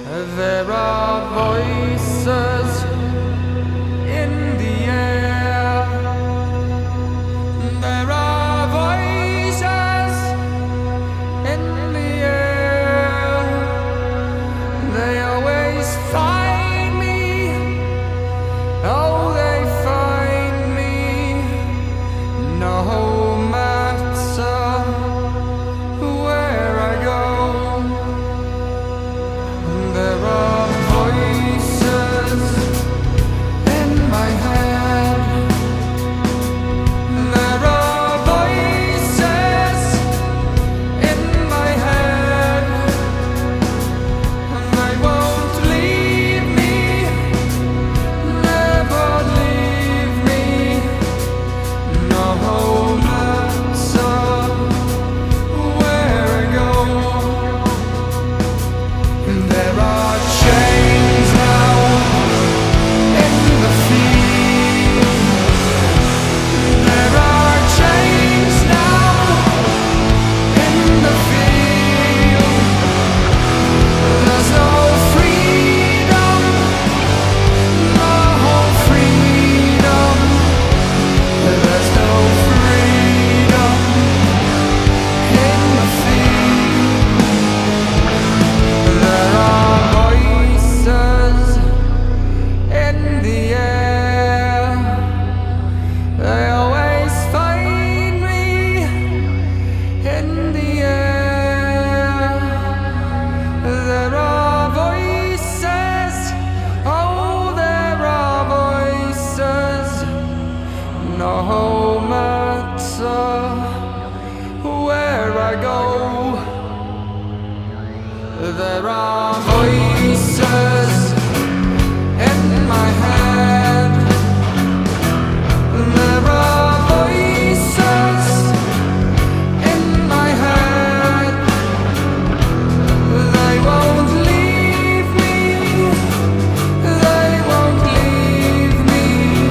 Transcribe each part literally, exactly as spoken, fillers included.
There are voices in the air. There are voices in the air. They always find me. Oh, they find me. No matter where I go. There are voices in my head. There are voices in my head. They won't leave me, never leave me, no matter where I go. There are chains now in the field. There are chains now in the field. There's no freedom, no freedom. There's no freedom in the field. There are voices in the air. They always find me in the air. There are voices, oh, there are voices, no matter where I go. There are voices in my head. There are voices in my head. They won't leave me. They won't leave me,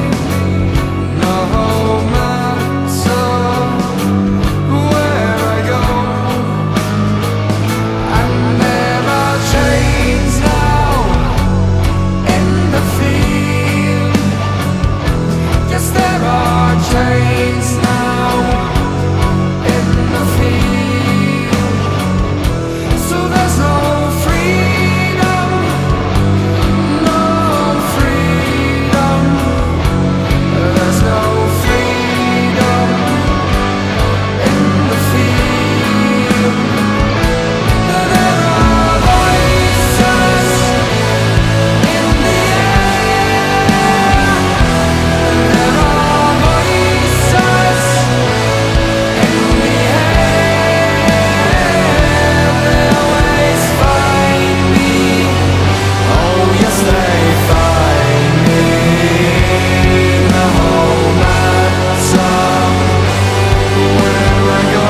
no matter where I go. And there are chains now in the field. Yes, there are chains now in the field. So there's no freedom, no freedom. There's no freedom in the field. There are voices in the air. There are voices in the air. They always find me. Oh, yes, they find me. No matter where I go,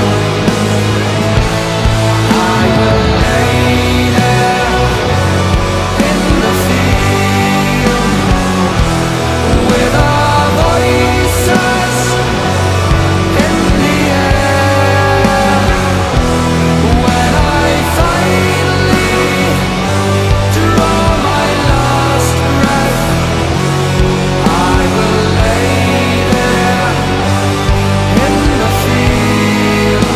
I will lay there in the field with our voices in the air. When I finally draw my last breath, I will lay there in the field.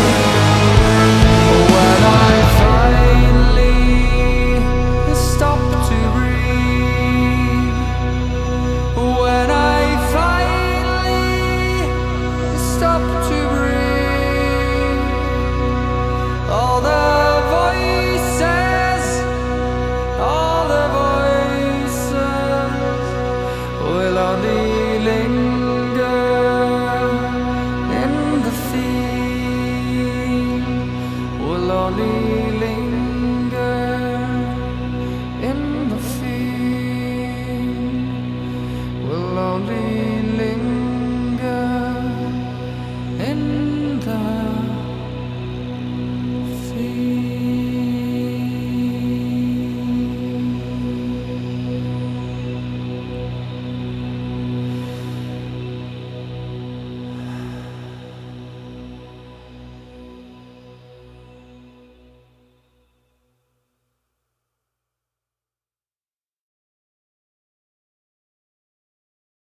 When I finally stop to breathe. When I finally stop to breathe. All the voices, all the voices will only linger in the field. Will only